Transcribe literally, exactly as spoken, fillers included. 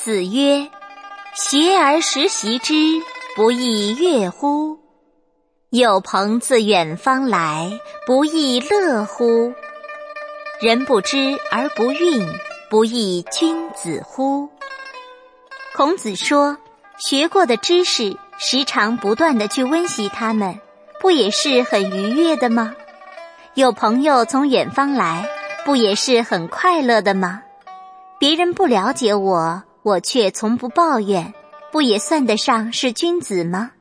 子曰：学而时习之，不亦乐乎？有朋自远方来，不亦乐乎？人不知而不愠，不亦君子乎？孔子说，学过的知识时常不断地去温习它们，不也是很愉悦的吗？有朋友从远方来，不也是很快乐的吗？别人不了解我，我却从不抱怨，不也算得上是君子吗？